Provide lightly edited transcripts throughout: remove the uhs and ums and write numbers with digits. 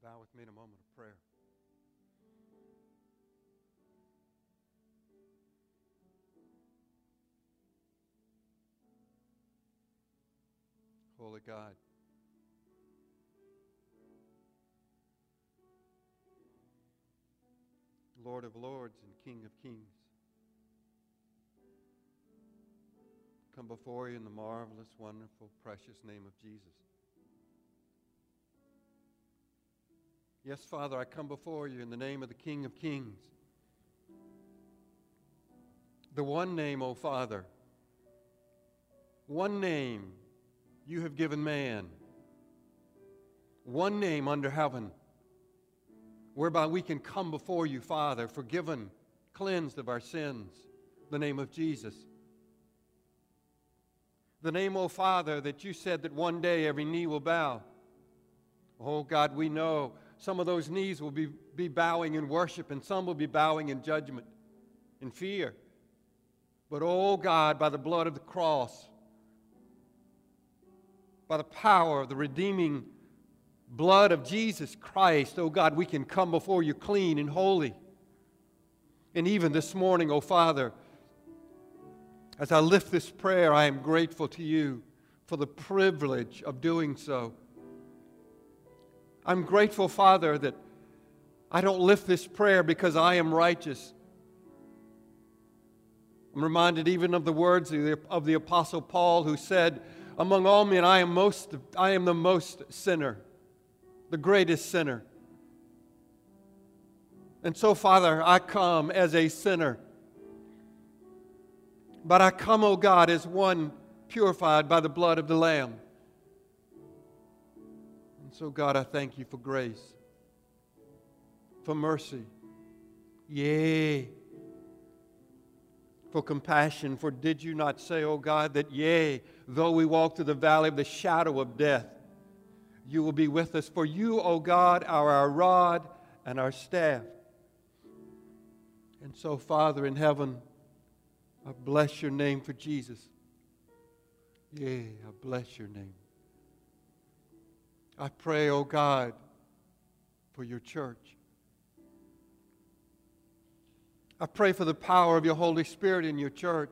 Bow with me in a moment of prayer. Holy God, Lord of lords and King of kings, come before you in the marvelous, wonderful, precious name of Jesus. Yes, Father, I come before you in the name of the King of kings. The one name, O Father, one name you have given man, one name under heaven, whereby we can come before you, Father, forgiven, cleansed of our sins, the name of Jesus. The name, O Father, that you said that one day every knee will bow. Oh God, we know some of those knees will be bowing in worship, and some will be bowing in judgment, in fear. But oh God, by the blood of the cross, by the power of the redeeming blood of Jesus Christ, oh God, we can come before you clean and holy. And even this morning, oh Father, as I lift this prayer, I am grateful to you for the privilege of doing so. I'm grateful, Father, that I don't lift this prayer because I am righteous. I'm reminded even of the words of the Apostle Paul, who said, among all men, I am the most sinner, the greatest sinner. And so, Father, I come as a sinner. But I come, O God, as one purified by the blood of the Lamb. And so, God, I thank you for grace, for mercy, yea, for compassion. For did you not say, O God, that yea, though we walk through the valley of the shadow of death, you will be with us. For you, O God, are our rod and our staff. And so, Father in heaven, I bless your name for Jesus. Yea, I bless your name. I pray, O God, for your church. I pray for the power of your Holy Spirit in your church.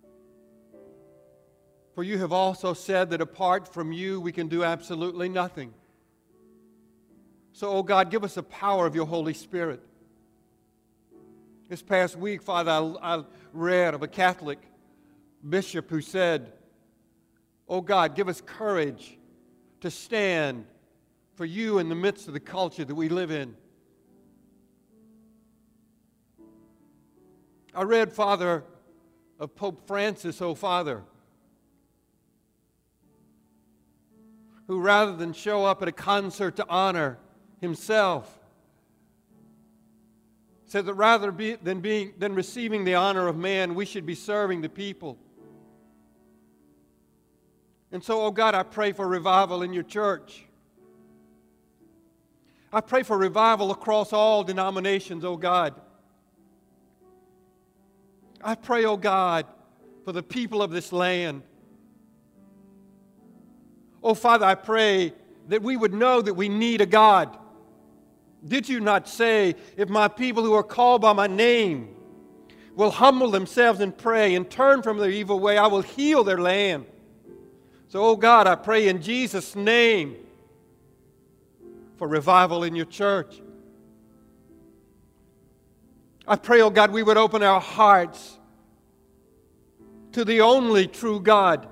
For you have also said that apart from you, we can do absolutely nothing. So, O God, give us the power of your Holy Spirit. This past week, Father, I read of a Catholic bishop who said, "Oh God, give us courage to stand for you in the midst of the culture that we live in." I read, Father, of Pope Francis, oh Father, who rather than show up at a concert to honor himself, said that rather than receiving the honor of man, we should be serving the people. And so, oh God, I pray for revival in your church. I pray for revival across all denominations, oh God. I pray, oh God, for the people of this land. Oh Father, I pray that we would know that we need a God. Did you not say, if my people who are called by my name will humble themselves and pray and turn from their evil way, I will heal their land. So, oh God, I pray in Jesus' name for revival in your church. I pray, oh God, we would open our hearts to the only true God.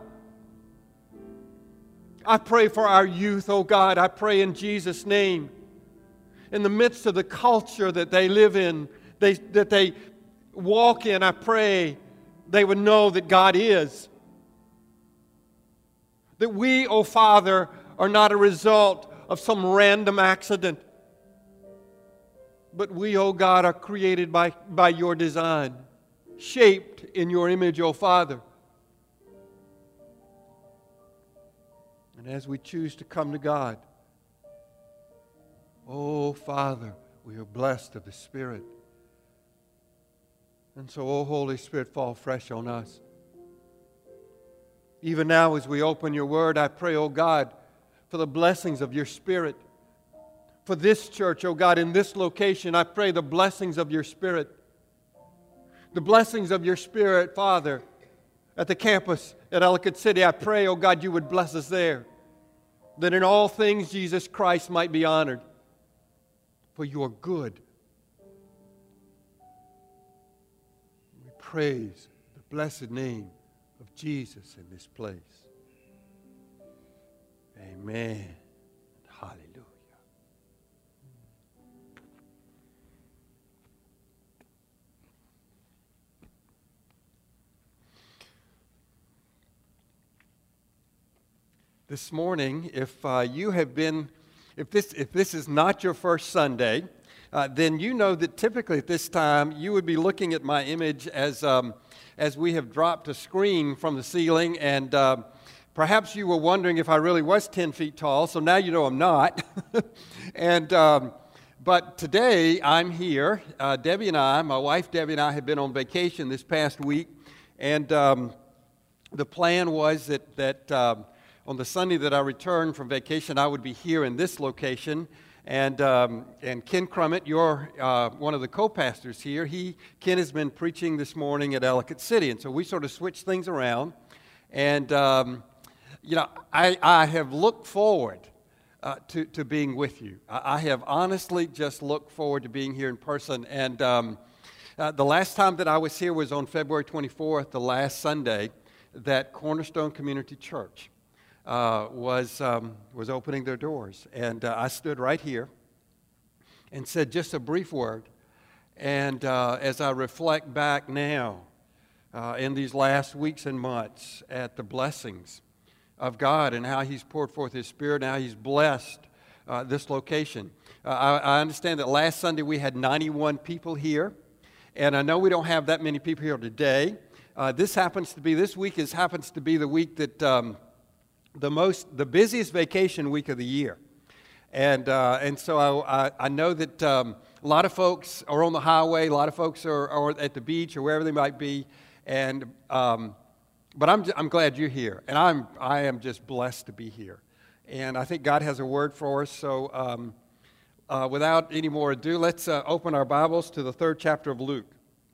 I pray for our youth, oh God. I pray in Jesus' name, in the midst of the culture that they live in, that they walk in, I pray they would know that God is. That we, oh Father, are not a result of some random accident, but we, oh God, are created by your design, shaped in your image, oh Father. And as we choose to come to God, oh, Father, we are blessed of the Spirit. And so, oh, Holy Spirit, fall fresh on us. Even now, as we open your word, I pray, oh God, for the blessings of your Spirit, for this church, oh God, in this location. I pray the blessings of your Spirit. The blessings of your Spirit, Father, at the campus at Ellicott City. I pray, oh God, you would bless us there. That in all things Jesus Christ might be honored. For you are good. We praise the blessed name of Jesus in this place. Amen. Hallelujah. This morning, if this is not your first Sunday, then you know that typically at this time you would be looking at my image as we have dropped a screen from the ceiling, and perhaps you were wondering if I really was 10 feet tall. So now you know I'm not. But today I'm here. Debbie and I, my wife Debbie and I, have been on vacation this past week, and the plan was that on the Sunday that I returned from vacation, I would be here in this location. And Ken Crummett, you're one of the co-pastors here. Ken has been preaching this morning at Ellicott City. And so we sort of switched things around. And, I have looked forward to being with you. I have honestly just looked forward to being here in person. And the last time that I was here was on February 24th, the last Sunday, that Cornerstone Community Church was opening their doors. And I stood right here and said just a brief word. And as I reflect back now in these last weeks and months at the blessings of God and how He's poured forth His Spirit and how He's blessed this location. I understand that last Sunday we had 91 people here. And I know we don't have that many people here today. This happens to be the week that the busiest vacation week of the year. And so I know that a lot of folks are on the highway, a lot of folks are at the beach or wherever they might be, but I'm glad you're here, and I am just blessed to be here. And I think God has a word for us, so without any more ado, let's open our Bibles to the 3rd chapter of Luke.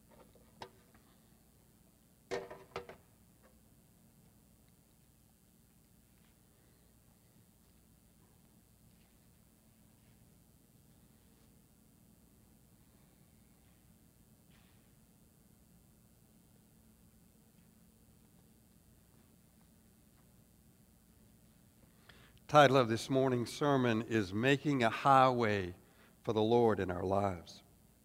The title of this morning's sermon is Making a Highway for the Lord in Our Lives.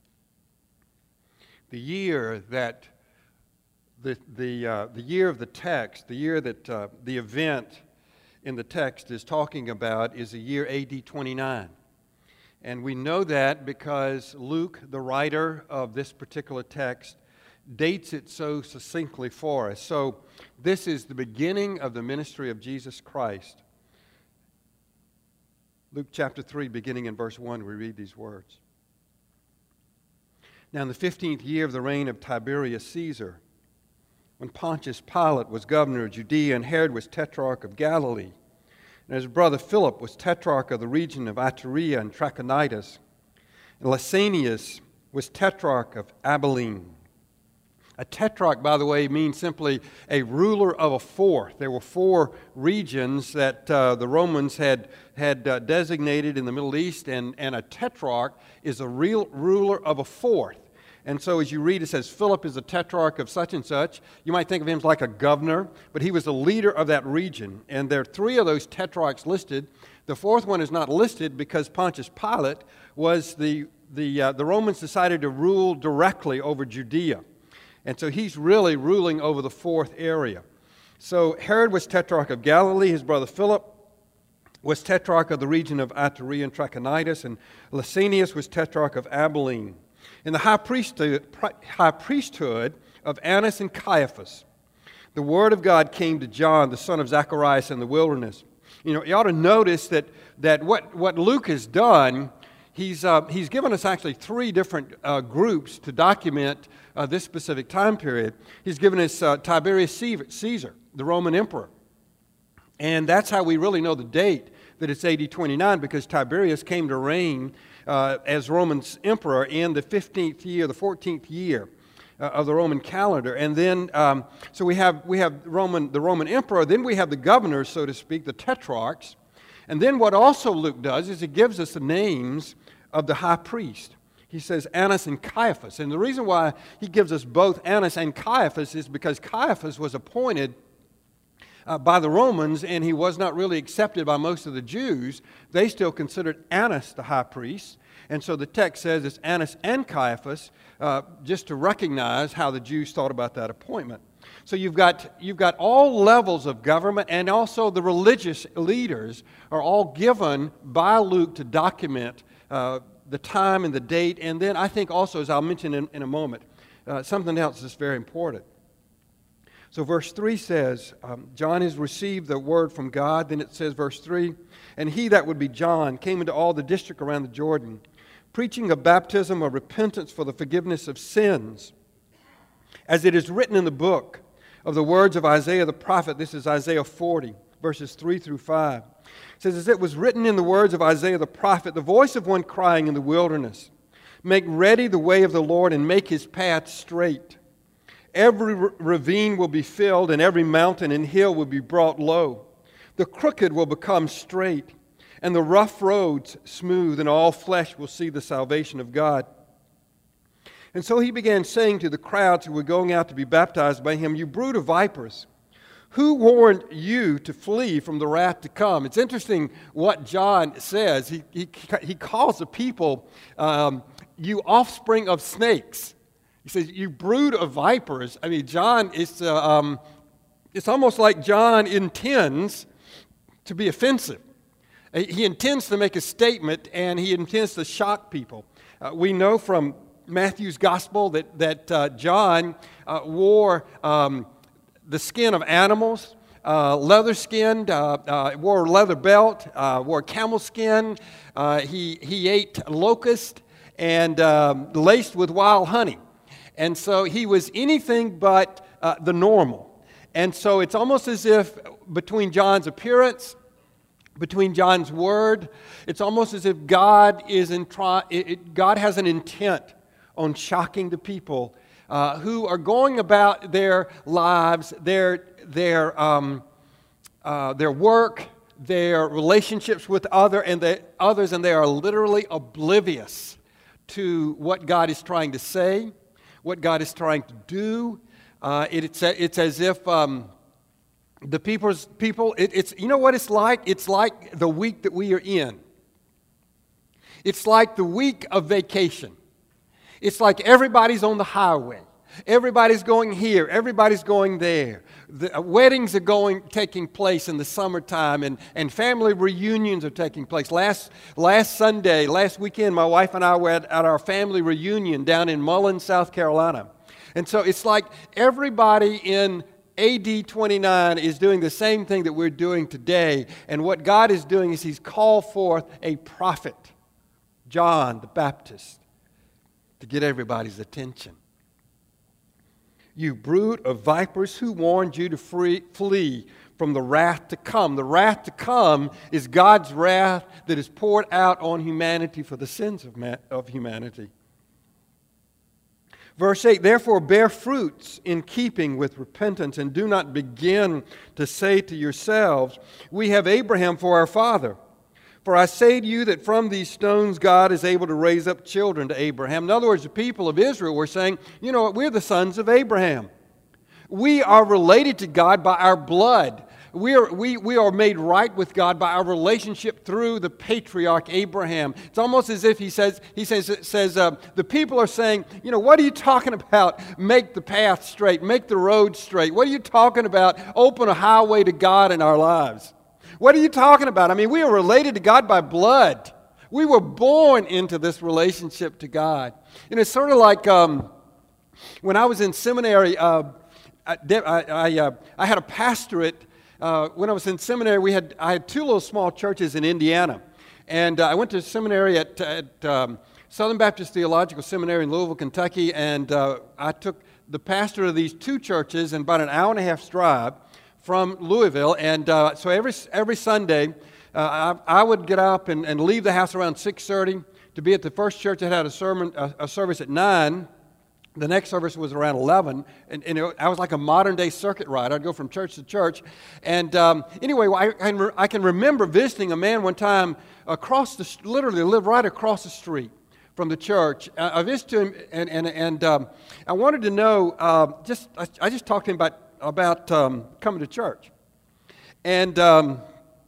The year that the year of the text, the year that the event in the text is talking about is the year AD 29. And we know that because Luke, the writer of this particular text, dates it so succinctly for us. So this is the beginning of the ministry of Jesus Christ. Luke chapter 3, beginning in verse 1, we read these words. Now in the 15th year of the reign of Tiberius Caesar, when Pontius Pilate was governor of Judea and Herod was tetrarch of Galilee, and his brother Philip was tetrarch of the region of Iturea and Trachonitis, and Lysanias was tetrarch of Abilene. A tetrarch, by the way, means simply a ruler of a fourth. There were 4 regions that the Romans had designated in the Middle East, and a tetrarch is a real ruler of a fourth. And so as you read, it says Philip is a tetrarch of such and such. You might think of him as like a governor, but he was the leader of that region. And there are 3 of those tetrarchs listed. The 4th one is not listed because Pontius Pilate was the Romans decided to rule directly over Judea. And so he's really ruling over the 4th area. So Herod was tetrarch of Galilee. His brother Philip was tetrarch of the region of Iturea and Trachonitis. And Lysanias was tetrarch of Abilene. In the high priesthood of Annas and Caiaphas, the word of God came to John, the son of Zacharias, in the wilderness. You know, you ought to notice that what Luke has done, he's given us actually 3 different groups to document this specific time period. He's given us Tiberius Caesar, the Roman emperor. And that's how we really know the date that it's AD 29 because Tiberius came to reign as Roman emperor in the 15th year, the 14th year of the Roman calendar. And then, so we have the Roman emperor, then we have the governors, so to speak, the tetrarchs. And then what also Luke does is he gives us the names of the high priest. He says Annas and Caiaphas. And the reason why he gives us both Annas and Caiaphas is because Caiaphas was appointed by the Romans, and he was not really accepted by most of the Jews. They still considered Annas the high priest. And so the text says it's Annas and Caiaphas, just to recognize how the Jews thought about that appointment. So you've got all levels of government, and also the religious leaders are all given by Luke to document the time and the date. And then I think also, as I'll mention in a moment, something else that's very important. So verse 3 says, John has received the word from God. Then it says, verse 3, and he, that would be John, came into all the district around the Jordan, preaching a baptism of repentance for the forgiveness of sins, as it is written in the book of the words of Isaiah the prophet. This is Isaiah 40, verses 3 through 5. It says, as it was written in the words of Isaiah the prophet, the voice of one crying in the wilderness, make ready the way of the Lord and make his path straight. Every ravine will be filled, and every mountain and hill will be brought low. The crooked will become straight, and the rough roads smooth, and all flesh will see the salvation of God. And so he began saying to the crowds who were going out to be baptized by him, you brood of vipers, who warned you to flee from the wrath to come? It's interesting what John says. He calls the people, you offspring of snakes. He says, you brood of vipers. I mean, John, it's almost like John intends to be offensive. He intends to make a statement, and he intends to shock people. We know from Matthew's gospel that John wore the skin of animals, leather-skinned, wore a leather belt, wore camel skin. He ate locust and laced with wild honey. And so he was anything but the normal. And so it's almost as if between John's appearance, between John's word, it's almost as if God has an intent on shocking the people who are going about their lives, their work, their relationships with others, and they are literally oblivious to what God is trying to say, what God is trying to do. It's as if the people. It's you know what it's like. It's like the week that we are in. It's like the week of vacation. It's like everybody's on the highway. Everybody's going here. Everybody's going there. The weddings are taking place in the summertime, and family reunions are taking place. Last weekend, my wife and I were at our family reunion down in Mullins, South Carolina. And so it's like everybody in AD 29 is doing the same thing that we're doing today. And what God is doing is He's called forth a prophet, John the Baptist, to get everybody's attention. You brood of vipers, who warned you to flee from the wrath to come? The wrath to come is God's wrath that is poured out on humanity for the sins of humanity. Verse 8, therefore bear fruits in keeping with repentance, and do not begin to say to yourselves, we have Abraham for our father. For I say to you that from these stones God is able to raise up children to Abraham. In other words, the people of Israel were saying, you know what, we're the sons of Abraham. We are related to God by our blood. We are made right with God by our relationship through the patriarch Abraham. It's almost as if he says the people are saying, you know, what are you talking about? Make the path straight, make the road straight. What are you talking about? Open a highway to God in our lives. What are you talking about? I mean, we are related to God by blood. We were born into this relationship to God. And it's sort of like when I was in seminary, I had a pastorate. When I was in seminary, I had two little small churches in Indiana. And I went to seminary at Southern Baptist Theological Seminary in Louisville, Kentucky. And I took the pastor of these two churches in about an hour and a half's drive from Louisville, and so every Sunday I would get up and leave the house around 6:30 to be at the first church that had a service at 9. The next service was around 11, and I was like a modern-day circuit ride. I'd go from church to church. And anyway, I can remember visiting a man one time literally lived right across the street from the church. I visited him, and I wanted to know, I just talked to him about coming to church. And I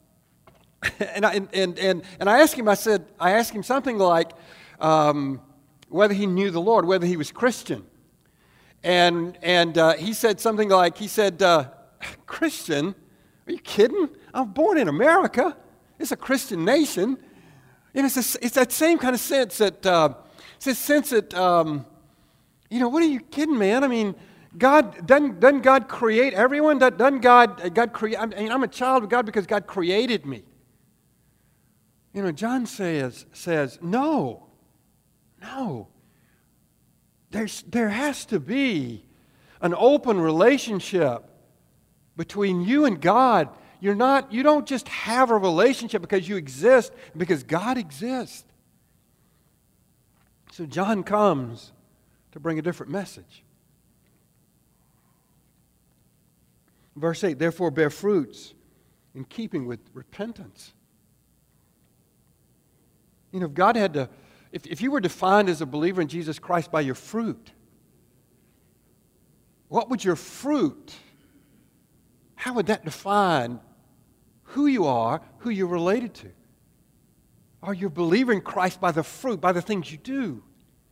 asked him, I asked him something like, whether he knew the Lord, whether he was Christian. And he said something like, Christian? Are you kidding? I'm born in America. It's a Christian nation. And it's that same kind of sense that, what are you kidding, man? I mean, doesn't God create everyone? Doesn't God create, I'm a child of God because God created me. John says, no. There has to be an open relationship between you and God. You don't just have a relationship because you exist, because God exists. So John comes to bring a different message. Verse 8, therefore bear fruits in keeping with repentance. If God had to, if you were defined as a believer in Jesus Christ by your fruit, what would your fruit, how would that define who you are, who you're related to? Are you a believer in Christ by the fruit, by the things you do?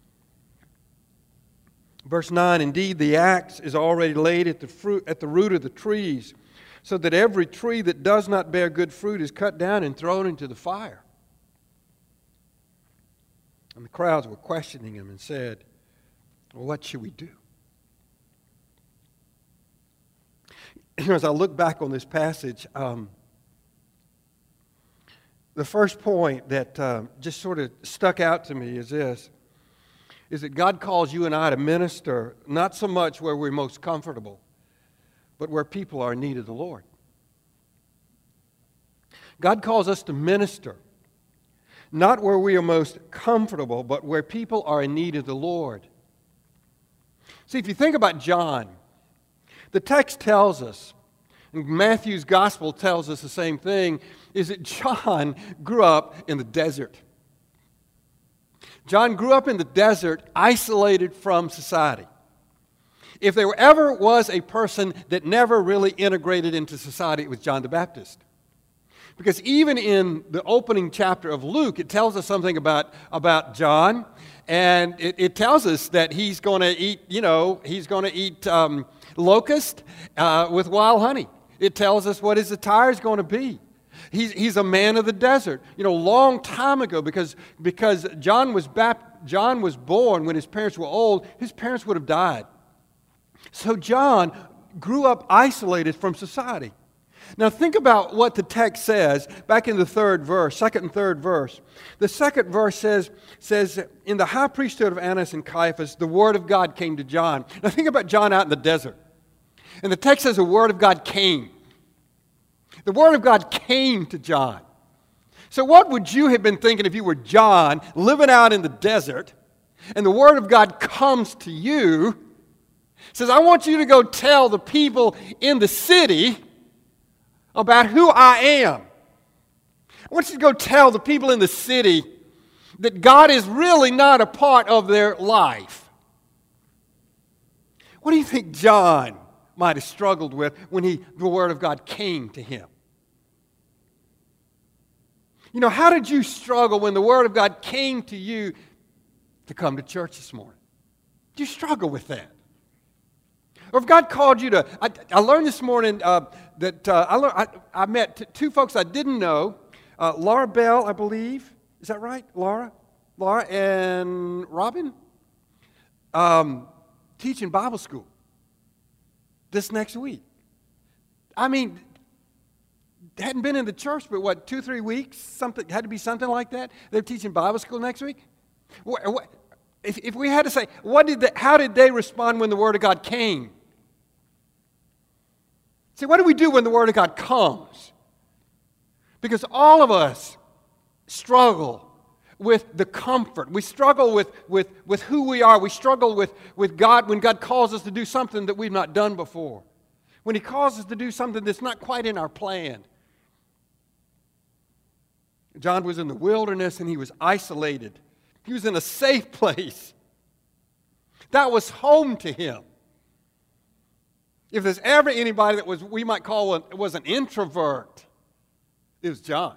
Verse 9, indeed the axe is already laid at the root of the trees, so that every tree that does not bear good fruit is cut down and thrown into the fire. And the crowds were questioning him and said, well, what should we do? As I look back on this passage, the first point that just sort of stuck out to me is this, is that God calls you and I to minister not so much where we're most comfortable, but where people are in need of the Lord. God calls us to minister not where we are most comfortable, but where people are in need of the Lord. See, if you think about John, the text tells us, and Matthew's gospel tells us the same thing, is that John grew up in the desert. John grew up in the desert, isolated from society. If there ever was a person that never really integrated into society, it was John the Baptist. Because even in the opening chapter of Luke, it tells us something about John, and it tells us that he's going to eat, locust with wild honey. It tells us what his attire is going to be. He's a man of the desert. Long time ago, because John was born when his parents were old, his parents would have died. So John grew up isolated from society. Now think about what the text says back in the second and third verse. The second verse says, in the high priesthood of Annas and Caiaphas, the word of God came to John. Now think about John out in the desert. And the text says the word of God came. The word of God came to John. So what would you have been thinking if you were John living out in the desert and the word of God comes to you, says, I want you to go tell the people in the city about who I am. I want you to go tell the people in the city that God is really not a part of their life. What do you think John might have struggled with when the Word of God came to him? How did you struggle when the Word of God came to you to come to church this morning? Did you struggle with that? Or if God called you to, I learned this morning that I met two folks I didn't know, Laura Bell, I believe. Is that right? Laura and Robin, teaching Bible school this next week. I mean, hadn't been in the church for 2-3 weeks? Something had to be something like that. They're teaching Bible school next week. If we had to say, how did they respond when the Word of God came? See, what do we do when the Word of God comes? Because all of us struggle with the comfort. We struggle with who we are. We struggle with God when God calls us to do something that we've not done before. When He calls us to do something that's not quite in our plan. John was in the wilderness and he was isolated. He was in a safe place. That was home to him. If there's ever anybody that we might call was an introvert, it was John.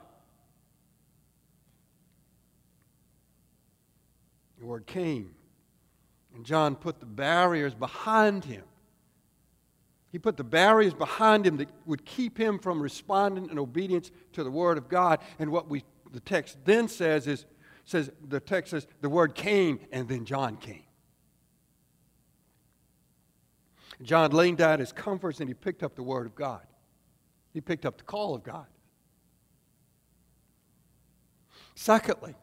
The word came, and John put the barriers behind him. He put the barriers behind him that would keep him from responding in obedience to the Word of God. And what the text then says the word came, and then John came. John laid down his comforts and he picked up the Word of God. He picked up the call of God. Secondly,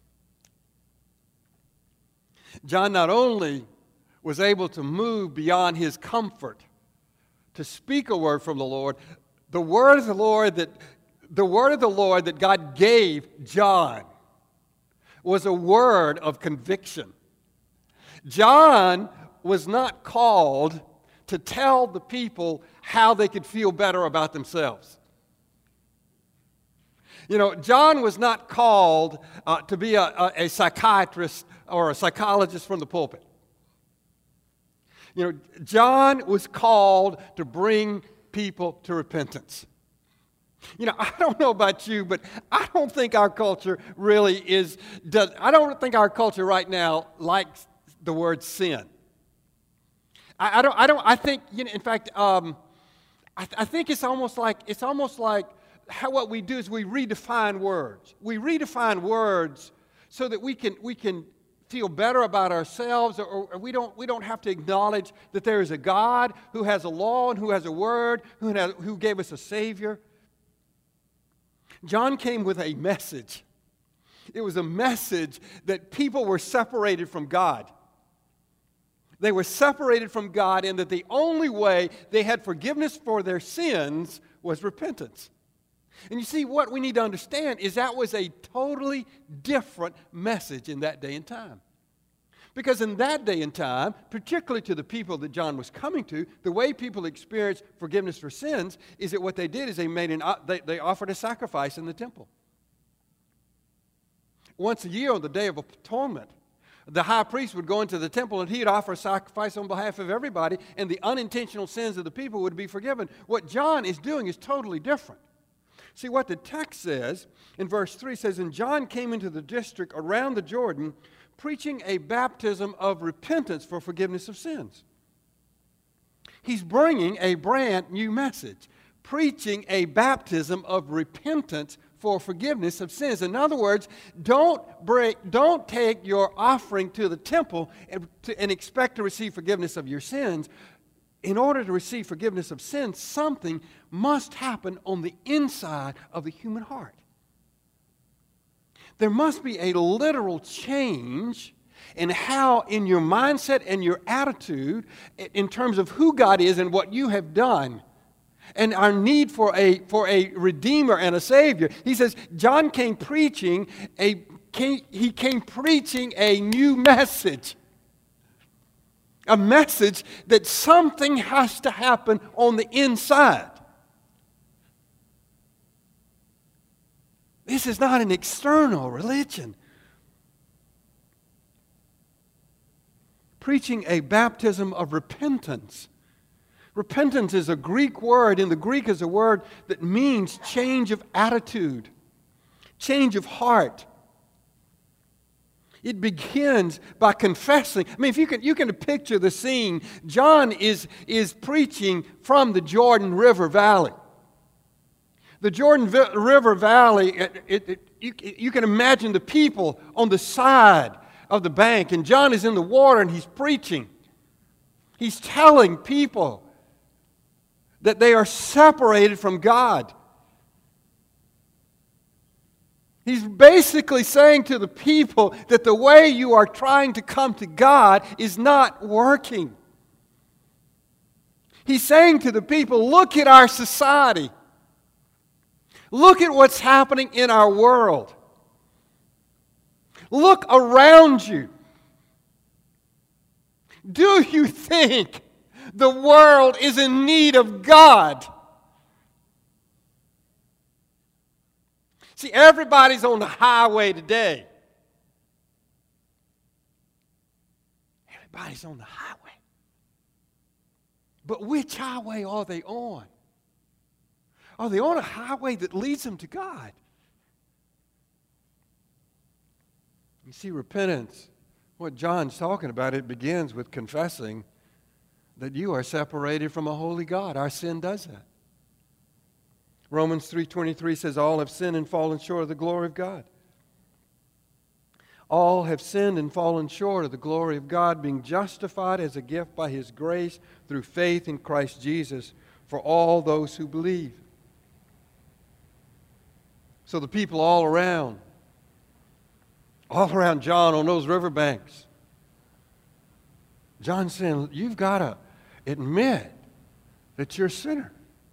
John not only was able to move beyond his comfort to speak a word from the Lord, the word of the Lord that God gave John was a word of conviction. John was not called to tell the people how they could feel better about themselves. You know, John was not called to be a psychiatrist or a psychologist from the pulpit. You know, John was called to bring people to repentance. You know, I don't know about you, but I don't think our culture really I don't think our culture right now likes the word sin. I think, you know, in fact, I think it's almost like what we do is we redefine words. We redefine words so that we can feel better about ourselves, or we don't have to acknowledge that there is a God who has a law and who has a word, who gave us a Savior. John came with a message. It was a message that people were separated from God. They were separated from God, and that the only way they had forgiveness for their sins was repentance. And you see, what we need to understand is that was a totally different message in that day and time. Because in that day and time, particularly to the people that John was coming to, the way people experienced forgiveness for sins is that what they did is they offered a sacrifice in the temple. Once a year on the Day of Atonement, the high priest would go into the temple and he'd offer a sacrifice on behalf of everybody, and the unintentional sins of the people would be forgiven. What John is doing is totally different. See, what the text says in verse 3 says, "And John came into the district around the Jordan, preaching a baptism of repentance for forgiveness of sins." He's bringing a brand new message, preaching a baptism of repentance for forgiveness of sins. In other words, don't take your offering to the temple and expect to receive forgiveness of your sins. In order to receive forgiveness of sins, something must happen on the inside of the human heart. There must be a literal change in your mindset and your attitude in terms of who God is and what you have done, and our need for a Redeemer and a Savior. He says John came preaching a new message. A message that something has to happen on the inside. This is not an external religion. Preaching a baptism of repentance. Repentance is a Greek word. In the Greek is a word that means change of attitude, change of heart. It begins by confessing. I mean, if you can picture the scene. John is preaching from the Jordan River Valley. The Jordan River Valley, you can imagine the people on the side of the bank, and John is in the water and he's preaching. He's telling people that they are separated from God. He's basically saying to the people that the way you are trying to come to God is not working. He's saying to the people, look at our society. Look at what's happening in our world. Look around you. Do you think the world is in need of God? See, everybody's on the highway today. Everybody's on the highway. But which highway are they on? Are they on a highway that leads them to God? You see, repentance, what John's talking about, it begins with confessing that you are separated from a holy God. Our sin does that. Romans 3:23 says, all have sinned and fallen short of the glory of God. All have sinned and fallen short of the glory of God, being justified as a gift by His grace through faith in Christ Jesus for all those who believe. So the people all around John on those riverbanks, John's saying, you've got to admit that you're a sinner.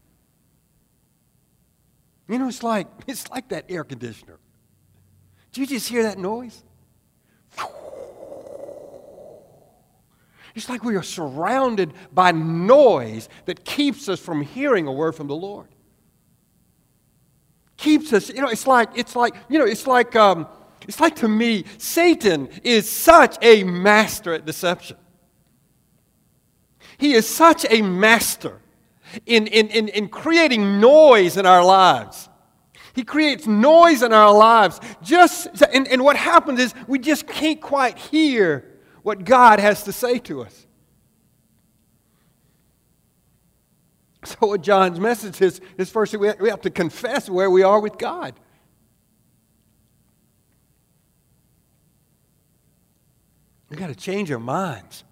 You know, it's like that air conditioner. Did you just hear that noise? It's like we are surrounded by noise that keeps us from hearing a word from the Lord. Keeps us, it's like to me, Satan is such a master at deception. He is such a master in creating noise in our lives. He creates noise in our lives. And what happens is we just can't quite hear what God has to say to us. So what John's message is first we have to confess where we are with God. We've got to change our minds.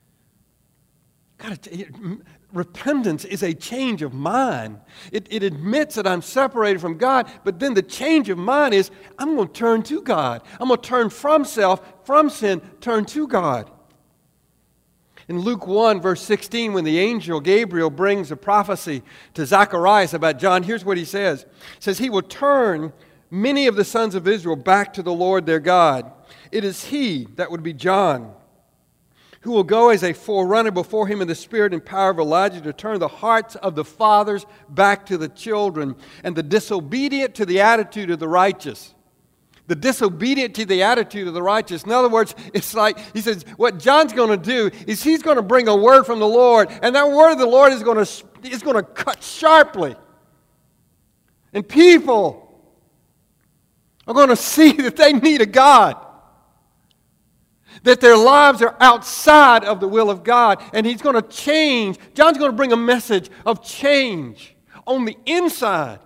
Repentance is a change of mind. It admits that I'm separated from God, but then the change of mind is I'm going to turn to God. I'm going to turn from self, from sin, turn to God. In Luke 1, verse 16, when the angel Gabriel brings a prophecy to Zacharias about John, here's what he says. He says, he will turn many of the sons of Israel back to the Lord their God. It is he, that would be John, who will go as a forerunner before him in the spirit and power of Elijah to turn the hearts of the fathers back to the children and the disobedient to the attitude of the righteous. The disobedient to the attitude of the righteous. In other words, it's like, he says, what John's going to do is he's going to bring a word from the Lord, and that word of the Lord is going to cut sharply. And people are going to see that they need a God. That their lives are outside of the will of God. And he's going to change. John's going to bring a message of change on the inside.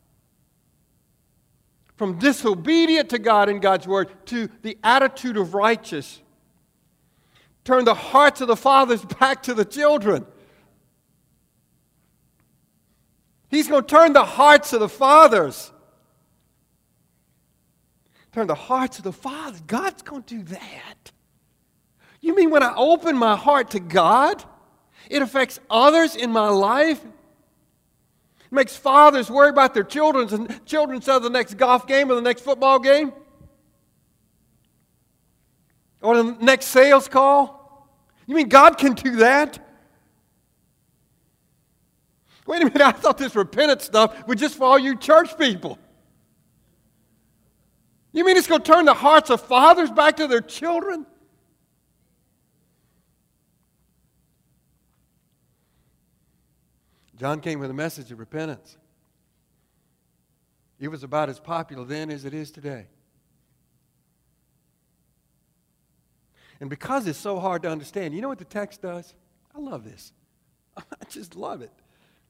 From disobedient to God and God's word to the attitude of righteous. Turn the hearts of the fathers back to the children. He's going to turn the hearts of the fathers. Turn the hearts of the fathers. God's going to do that. You mean when I open my heart to God, it affects others in my life? It makes fathers worry about their children instead of the next golf game or the next football game? Or the next sales call? You mean God can do that? Wait a minute, I thought this repentance stuff was just for all you church people. You mean it's going to turn the hearts of fathers back to their children? John came with a message of repentance. It was about as popular then as it is today. And because it's so hard to understand, you know what the text does? I love this. I just love it.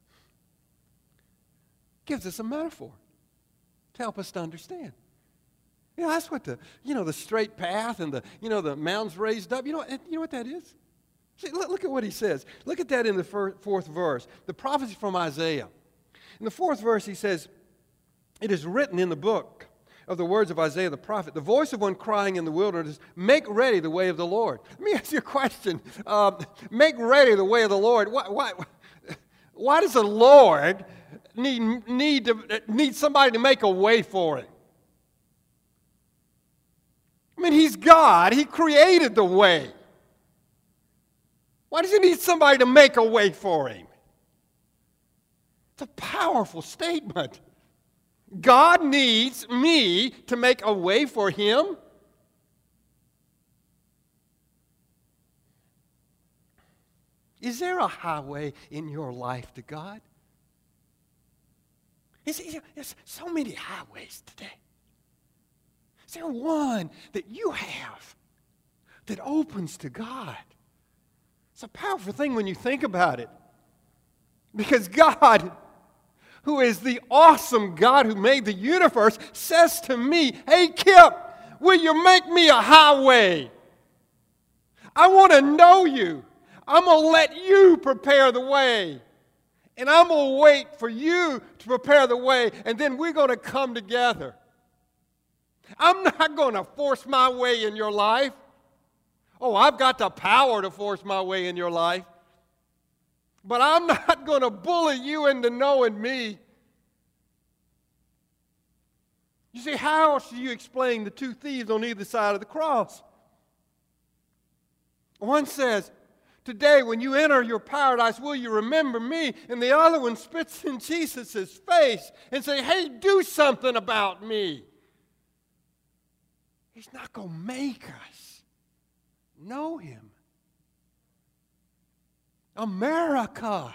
It gives us a metaphor to help us to understand. You know, that's what the straight path and the mountains raised up. You know what that is? See, look at what he says. Look at that in the fourth verse. The prophecy from Isaiah. In the fourth verse, he says, it is written in the book of the words of Isaiah the prophet, the voice of one crying in the wilderness, make ready the way of the Lord. Let me ask you a question. Make ready the way of the Lord. Why does the Lord need somebody to make a way for him? I mean, he's God. He created the way. Why does he need somebody to make a way for him? It's a powerful statement. God needs me to make a way for him? Is there a highway in your life to God? There's so many highways today. Is there one that you have that opens to God? It's a powerful thing when you think about it. Because God, who is the awesome God who made the universe, says to me, hey, Kip, will you make me a highway? I want to know you. I'm going to let you prepare the way. And I'm going to wait for you to prepare the way, and then we're going to come together. I'm not going to force my way in your life. Oh, I've got the power to force my way in your life. But I'm not going to bully you into knowing me. You see, how else do you explain the two thieves on either side of the cross? One says, today when you enter your paradise, will you remember me? And the other one spits in Jesus' face and say, hey, do something about me. He's not going to make us know him. America,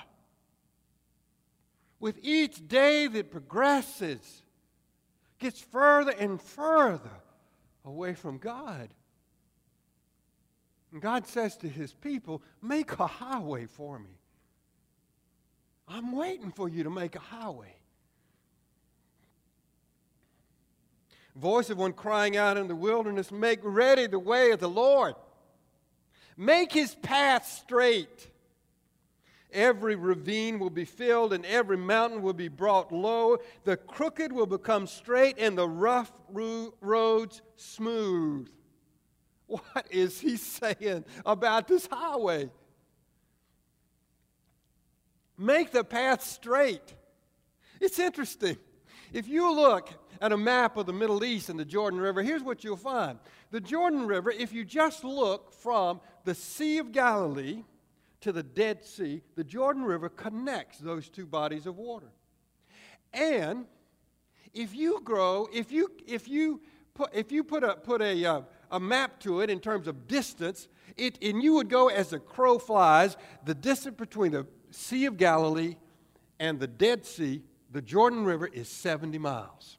with each day that progresses, gets further and further away from God. And God says to his people, make a highway for me. I'm waiting for you to make a highway. Voice of one crying out in the wilderness, make ready the way of the Lord. Make his path straight. Every ravine will be filled and every mountain will be brought low. The crooked will become straight and the rough roads smooth. What is he saying about this highway? Make the path straight. It's interesting. If you look at a map of the Middle East and the Jordan River, here's what you'll find. The Jordan River, if you just look from the Sea of Galilee to the Dead Sea, the Jordan River connects those two bodies of water. And if you put a map to it in terms of distance, and you would go as the crow flies, the distance between the Sea of Galilee and the Dead Sea, the Jordan River is 70 miles.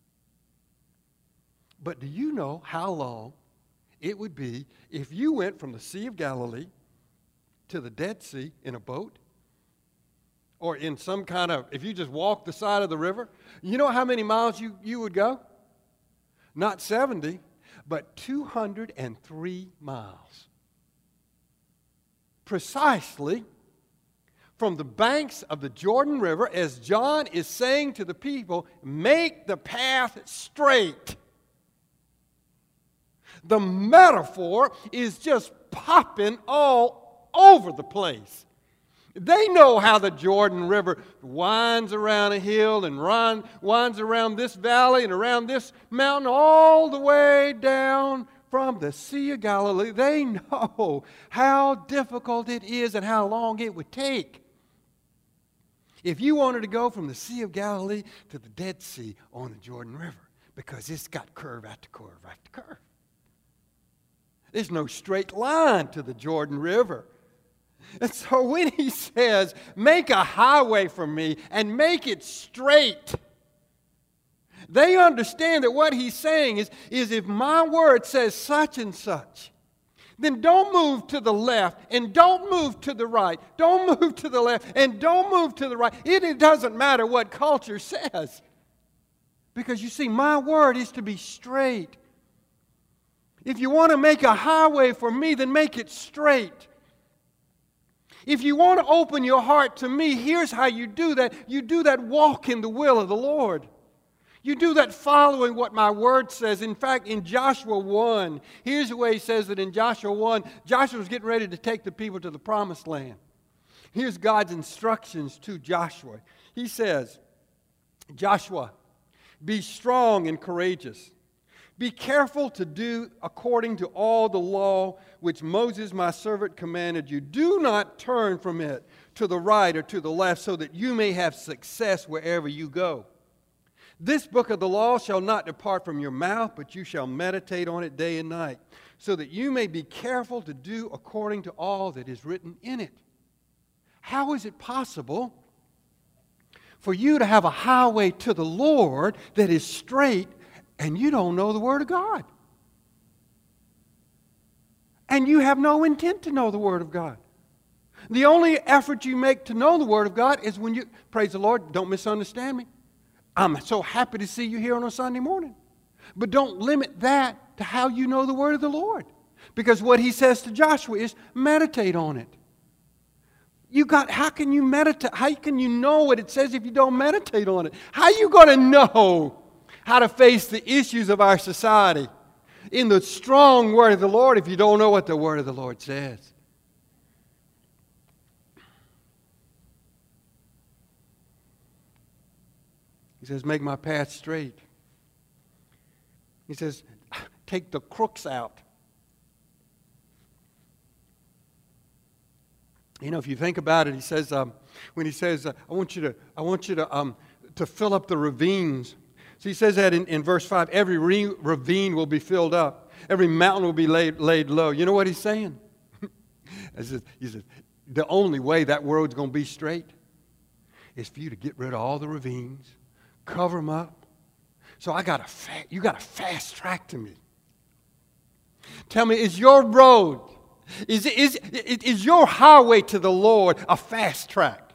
But do you know how long it would be if you went from the Sea of Galilee to the Dead Sea in a boat? Or in some kind of, if you just walked the side of the river? You know how many miles you would go? Not 70, but 203 miles. Precisely from the banks of the Jordan River, as John is saying to the people, make the path straight. The metaphor is just popping all over the place. They know how the Jordan River winds around a hill and winds around this valley and around this mountain all the way down from the Sea of Galilee. They know how difficult it is and how long it would take. If you wanted to go from the Sea of Galilee to the Dead Sea on the Jordan River, because it's got curve after curve after curve. There's no straight line to the Jordan River. And so when he says, make a highway for me and make it straight, they understand that what he's saying is if my word says such and such, then don't move to the left and don't move to the right. Don't move to the left and don't move to the right. It doesn't matter what culture says. Because you see, my word is to be straight. If you want to make a highway for me, then make it straight. If you want to open your heart to me, here's how you do that. You do that walk in the will of the Lord. You do that following what my word says. In fact, in Joshua 1, here's the way he says it in Joshua 1. Joshua's getting ready to take the people to the promised land. Here's God's instructions to Joshua. He says, Joshua, be strong and courageous. Be careful to do according to all the law which Moses my servant commanded you. Do not turn from it to the right or to the left, so that you may have success wherever you go. This book of the law shall not depart from your mouth, but you shall meditate on it day and night, so that you may be careful to do according to all that is written in it. How is it possible for you to have a highway to the Lord that is straight and you don't know the Word of God? And you have no intent to know the Word of God. The only effort you make to know the Word of God is when you, praise the Lord, don't misunderstand me. I'm so happy to see you here on a Sunday morning. But don't limit that to how you know the Word of the Lord. Because what he says to Joshua is meditate on it. How can you meditate? How can you know what it says if you don't meditate on it? How are you going to know how to face the issues of our society in the strong Word of the Lord if you don't know what the Word of the Lord says? He says, make my path straight. He says, take the crooks out. You know, if you think about it, he says, when he says, I want you to fill up the ravines. So he says that in verse 5, every ravine will be filled up. Every mountain will be laid low. You know what he's saying? He says, the only way that road's going to be straight is for you to get rid of all the ravines, cover them up. So you got a fast track to me. Tell me, is your road, is your highway to the Lord a fast track?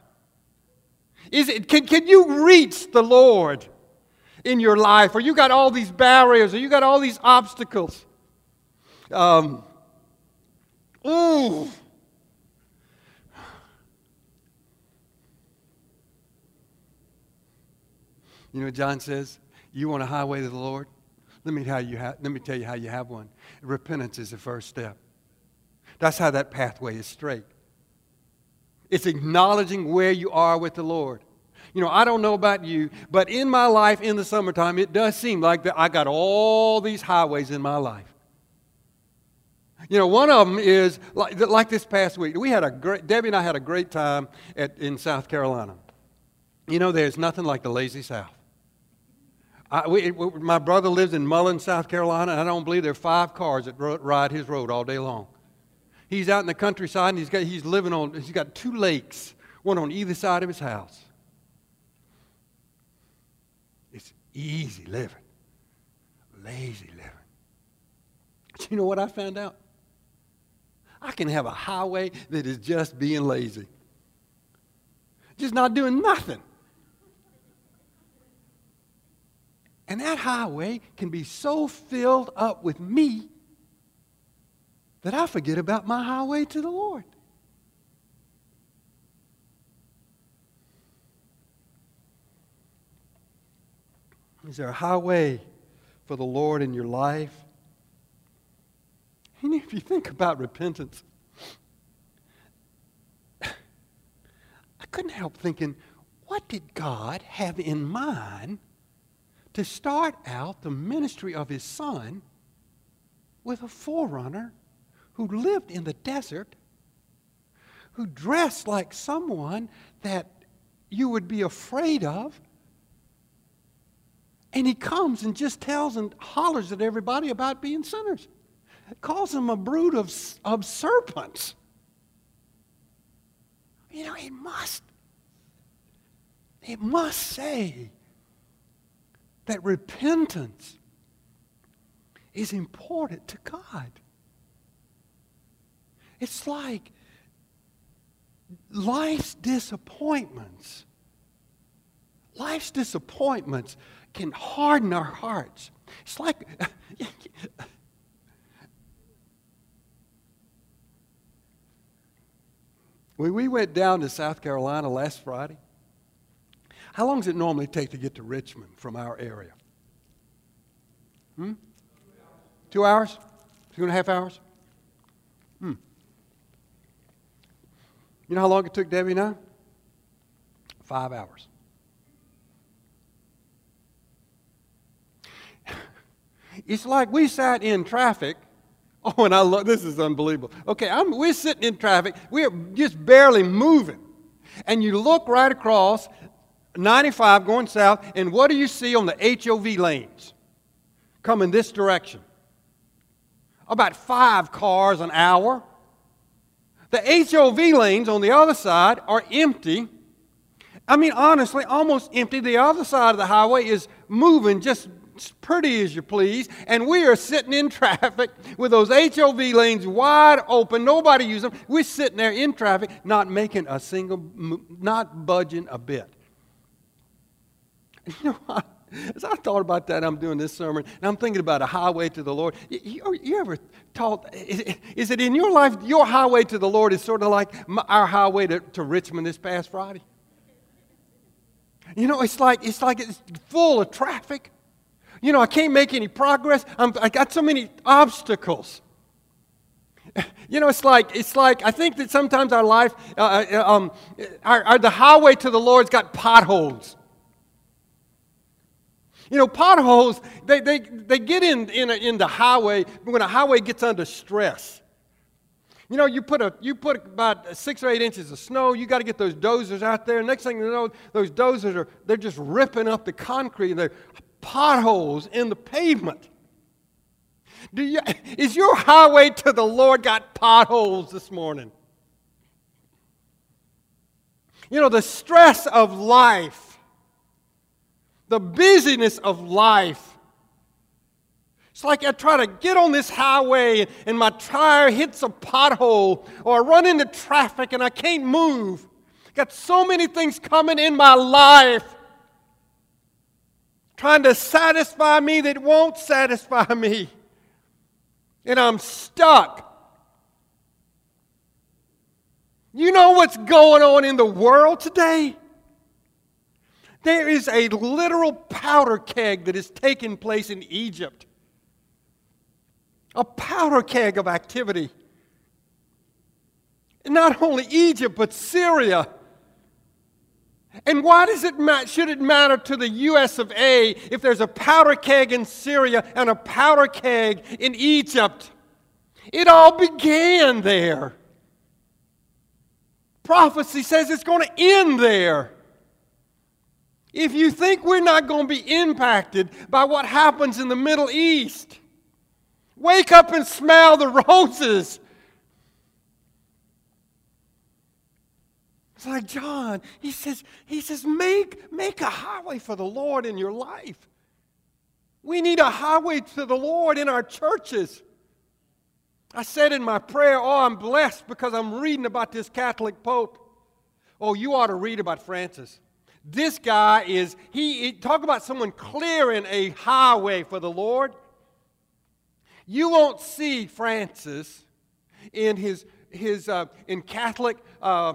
Can you reach the Lord in your life? Or you got all these barriers, or you got all these obstacles? You know, John says, you want a highway to the Lord? Let me tell you how you have one. Repentance is the first step. That's how that pathway is straight. It's acknowledging where you are with the Lord. You know, I don't know about you, but in my life in the summertime, it does seem like that I got all these highways in my life. You know, one of them is like this past week. Debbie and I had a great time in South Carolina. You know, there's nothing like the lazy South. My brother lives in Mullen, South Carolina, and I don't believe there are 5 cars that ride his road all day long. He's out in the countryside, and he's got 2 lakes, one on either side of his house. It's easy living, lazy living. But you know what I found out? I can have a highway that is just being lazy, just not doing nothing. And that highway can be so filled up with me that I forget about my highway to the Lord. Is there a highway for the Lord in your life? And if you think about repentance, I couldn't help thinking, what did God have in mind to start out the ministry of his Son with a forerunner who lived in the desert, who dressed like someone that you would be afraid of, and he comes and just tells and hollers at everybody about being sinners. Calls them a brood of serpents. You know, it must say that repentance is important to God. It's like life's disappointments. Life's disappointments can harden our hearts. It's like when we went down to South Carolina last Friday, how long does it normally take to get to Richmond from our area? 2 hours? 2.5 hours? You know how long it took Debbie and I? 5 hours. It's like we sat in traffic. Oh, and I love this is unbelievable. Okay, we're sitting in traffic. We're just barely moving. And you look right across 95 going south, and what do you see on the HOV lanes coming this direction? About 5 cars an hour. The HOV lanes on the other side are empty. I mean, honestly, almost empty. The other side of the highway is moving just as pretty as you please. And we are sitting in traffic with those HOV lanes wide open. Nobody uses them. We're sitting there in traffic, not making a single move, not budging a bit. You know what? As I thought about that, I'm doing this sermon, and I'm thinking about a highway to the Lord. You ever thought, is it in your life, your highway to the Lord is sort of like our highway to Richmond this past Friday? You know, it's like it's full of traffic. You know, I can't make any progress. I got so many obstacles. You know, it's like I think that sometimes our life, the highway to the Lord's got potholes. You know, potholes, they get in the highway when a highway gets under stress. You know, you put about 6 or 8 inches of snow, you got to get those dozers out there. Next thing you know, those dozers they're just ripping up the concrete, and they're potholes in the pavement. Is your highway to the Lord got potholes this morning? You know, the stress of life, the busyness of life. It's like I try to get on this highway and my tire hits a pothole, or I run into traffic and I can't move. Got so many things coming in my life trying to satisfy me that won't satisfy me. And I'm stuck. You know what's going on in the world today? There is a literal powder keg that is taking place in Egypt. A powder keg of activity. And not only Egypt, but Syria. And why should it matter to the U.S. of A. if there's a powder keg in Syria and a powder keg in Egypt? It all began there. Prophecy says it's going to end there. If you think we're not going to be impacted by what happens in the Middle East, wake up and smell the roses. It's like John, he says, make a highway for the Lord in your life. We need a highway to the Lord in our churches. I said in my prayer, I'm blessed because I'm reading about this Catholic Pope. Oh, you ought to read about Francis. This guy talk about someone clearing a highway for the Lord. You won't see Francis in in Catholic, I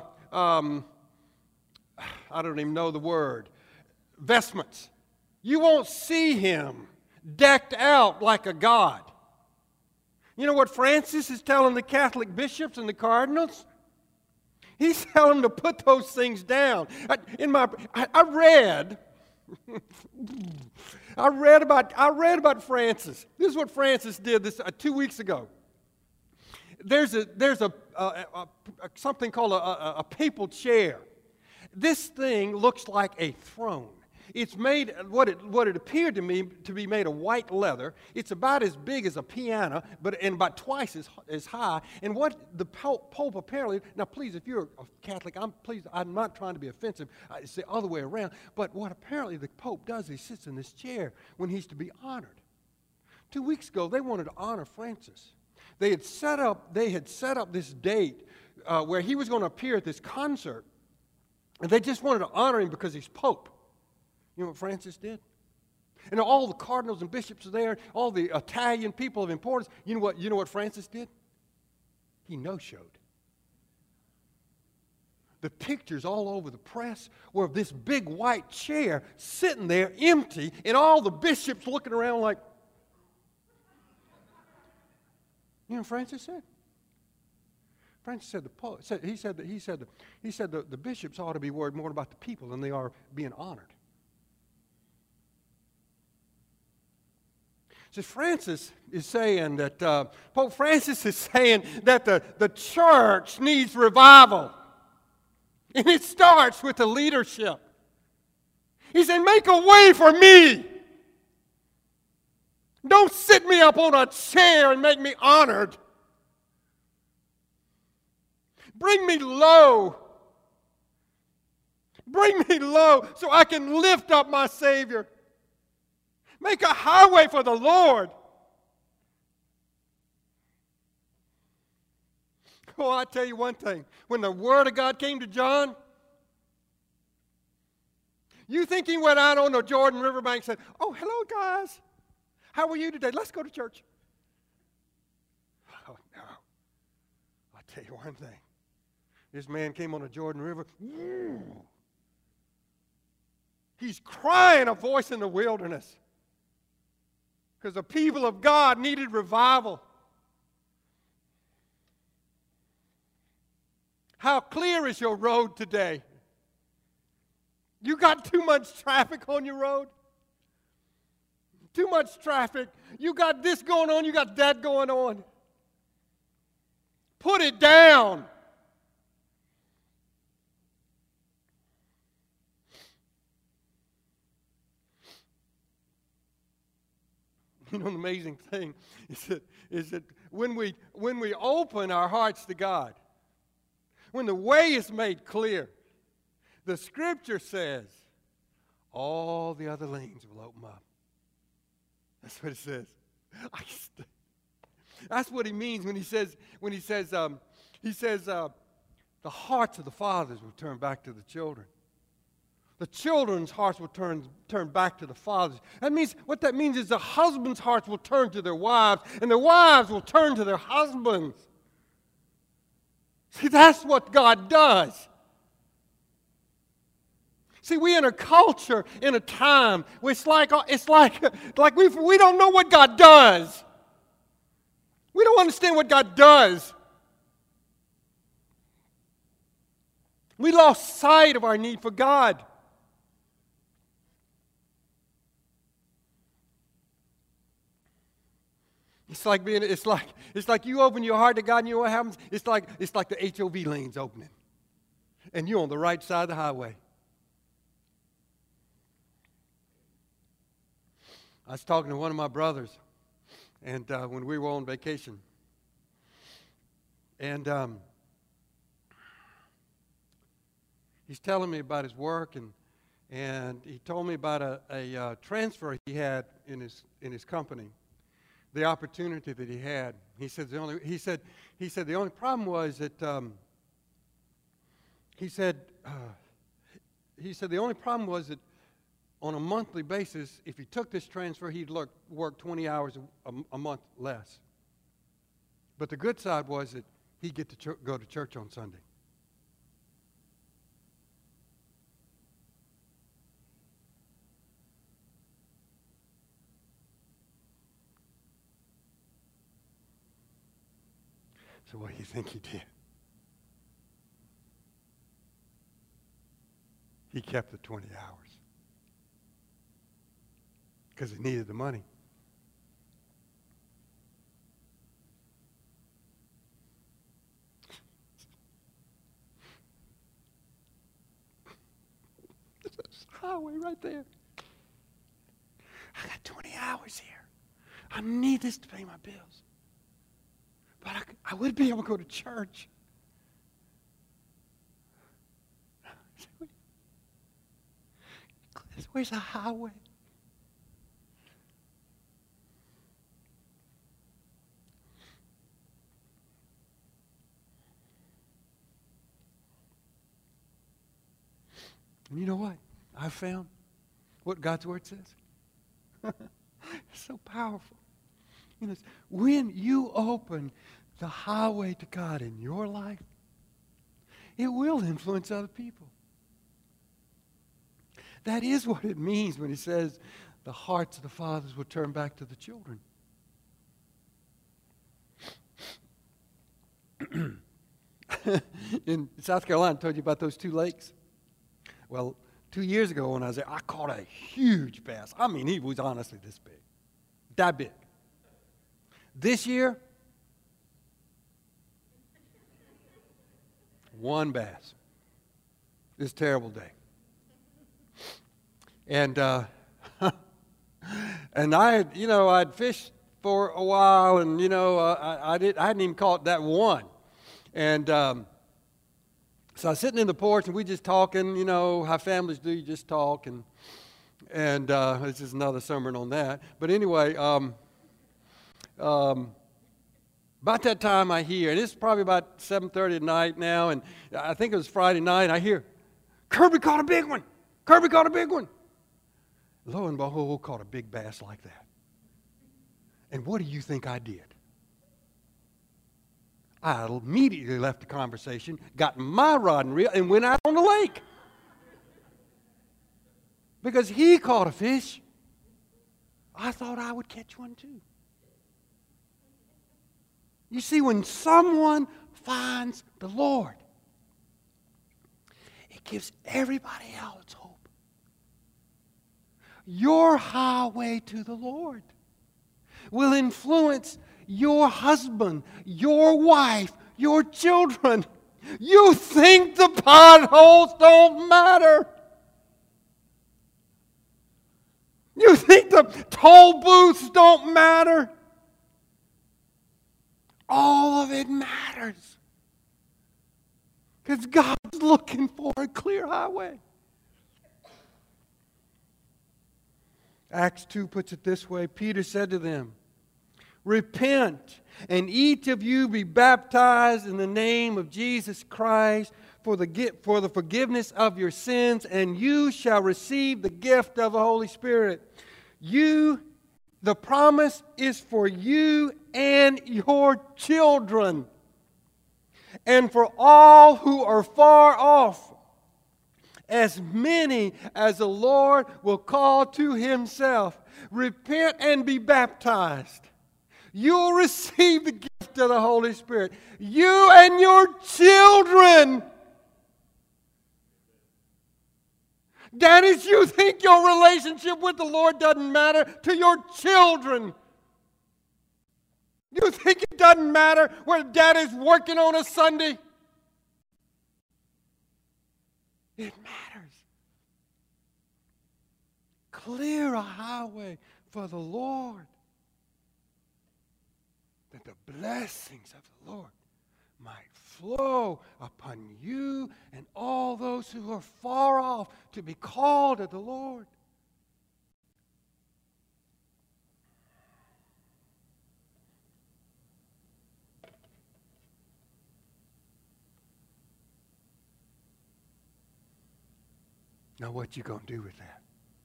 don't even know the word, vestments. You won't see him decked out like a god. You know what Francis is telling the Catholic bishops and the cardinals? He's telling them to put those things down. I read about Francis. This is what Francis did 2 weeks ago. There's something called a papal chair. This thing looks like a throne. It's made, what it appeared to me to be made of white leather. It's about as big as a piano, and about twice as high. And what the Pope apparently, now please, if you're a Catholic, I'm not trying to be offensive. It's the other way around. But what apparently the Pope does, he sits in this chair when he's to be honored. 2 weeks ago, they wanted to honor Francis. They had set up this date where he was going to appear at this concert, and they just wanted to honor him because he's Pope. You know what Francis did? And all the cardinals and bishops are there, all the Italian people of importance. You know what Francis did? He no-showed. The pictures all over the press were of this big white chair sitting there empty, and all the bishops looking around like, you know what Francis said? Francis said the bishops ought to be worried more about the people than they are being honored. See, Francis is saying that, Pope Francis is saying that the church needs revival. And it starts with the leadership. He said, make a way for me. Don't sit me up on a chair and make me honored. Bring me low. Bring me low so I can lift up my Savior. Make a highway for the Lord. Oh, I tell you one thing. When the Word of God came to John, you think he went out on the Jordan River bank and said, oh, hello, guys. How are you today? Let's go to church. Oh, no. I'll tell you one thing. This man came on the Jordan River. He's crying a voice in the wilderness. Because the people of God needed revival. How clear is your road today? You got too much traffic on your road? Too much traffic. You got this going on, you got that going on. Put it down. You know, the amazing thing is that when we open our hearts to God, when the way is made clear, the Scripture says all the other lanes will open up. That's what it says. That's what he means when he says the hearts of the fathers will turn back to the children. The children's hearts will turn back to the fathers. What that means is the husbands' hearts will turn to their wives, and the wives will turn to their husbands. See, that's what God does. See, we're in a culture, in a time where it's like we don't know what God does. We don't understand what God does. We lost sight of our need for God. It's like you open your heart to God, and you know what happens? It's like the HOV lane's opening, and you're on the right side of the highway. I was talking to one of my brothers, and when we were on vacation, and he's telling me about his work, and he told me about a transfer he had in his company. The opportunity that he had. He said the only problem was that the only problem was that on a monthly basis, if he took this transfer, he'd work 20 hours a month less. But the good side was that he'd get to go to church on Sunday. So what do you think he did? He kept the 20 hours because he needed the money. This highway right there. I got 20 hours here. I need this to pay my bills. But I would be able to go to church. Where's the highway? And you know what? I found what God's Word says. It's so powerful. You know, when you open the highway to God in your life, it will influence other people. That is what it means when he says the hearts of the fathers will turn back to the children. In South Carolina, I told you about those two lakes. Well, 2 years ago when I was there, I caught a huge bass. I mean, he was honestly this big. That big. This year, 1 bass. This terrible day. And and I'd fished for a while, and I hadn't even caught that one. And so I was sitting in the porch, and we just talking, how families do, you just talk, and this is another sermon on that. But anyway, about that time I hear, and it's probably about 7:30 at night now, and I think it was Friday night, I hear, Kirby caught a big one. Kirby caught a big one. Lo and behold, caught a big bass like that. And what do you think I did? I immediately left the conversation, got my rod and reel, and went out on the lake. Because he caught a fish. I thought I would catch one too. You see, when someone finds the Lord, it gives everybody else hope. Your highway to the Lord will influence your husband, your wife, your children. You think the potholes don't matter. You think the toll booths don't matter. All of it matters. Because God's looking for a clear highway. Acts 2 puts it this way. Peter said to them, repent, and each of you be baptized in the name of Jesus Christ for the forgiveness of your sins, and you shall receive the gift of the Holy Spirit. The promise is for you and your children, and for all who are far off, as many as the Lord will call to himself. Repent and be baptized. You'll receive the gift of the Holy Spirit. You and your children. Daddies, you think your relationship with the Lord doesn't matter to your children. You think it doesn't matter where daddy's working on a Sunday. It matters. Clear a highway for the Lord, that the blessings of the Lord might flow upon you and all those who are far off to be called of the Lord. Now, what you going to do with that?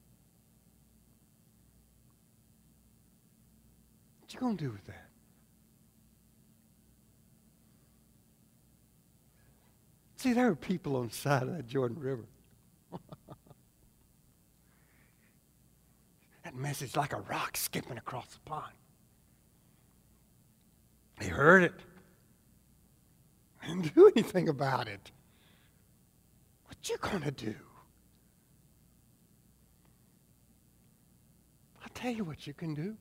What you going to do with that? See, there are people on the side of that Jordan River. That message like a rock skipping across the pond. They heard it. They didn't do anything about it. What you going to do? I'll tell you what you can do.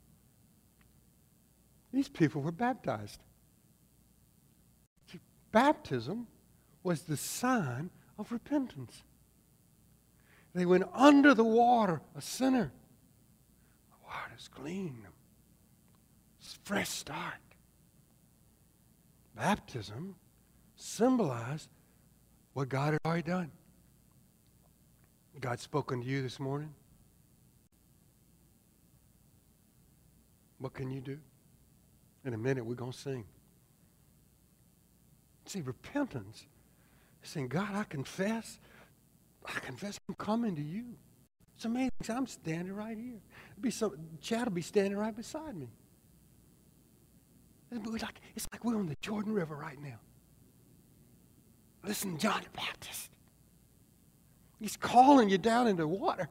These people were baptized. See, baptism was the sign of repentance. They went under the water, a sinner. The water's clean. It's a fresh start. Baptism symbolized what God had already done. God's spoken to you this morning. What can you do? In a minute, we're going to sing. See, repentance is saying, God, I confess I'm coming to you. It's amazing. I'm standing right here. Chad will be standing right beside me. It's like we're on the Jordan River right now. Listen to John the Baptist. He's calling you down into the water.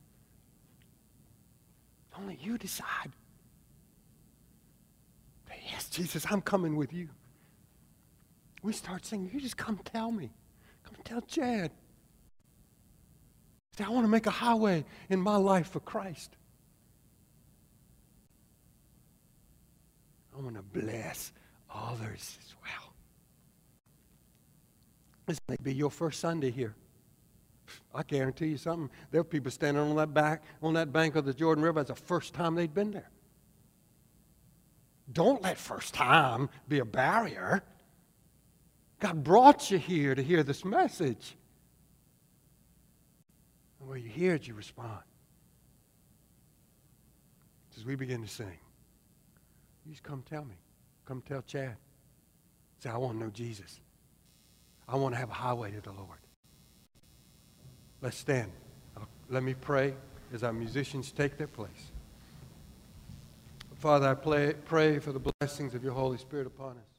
Only you decide. Yes, Jesus, I'm coming with you. We start singing. You just come tell me. Come tell Chad. Say, I want to make a highway in my life for Christ. to bless others as well. This may be your first Sunday here. I guarantee you something. There are people standing on that bank of the Jordan River. That's the first time they'd been there. Don't let first time be a barrier. God brought you here to hear this message. And when you hear it, you respond. As we begin to sing, you just come tell me. Come tell Chad. Say, I want to know Jesus. I want to have a highway to the Lord. Let's stand. Let me pray as our musicians take their place. Father, I pray for the blessings of your Holy Spirit upon us.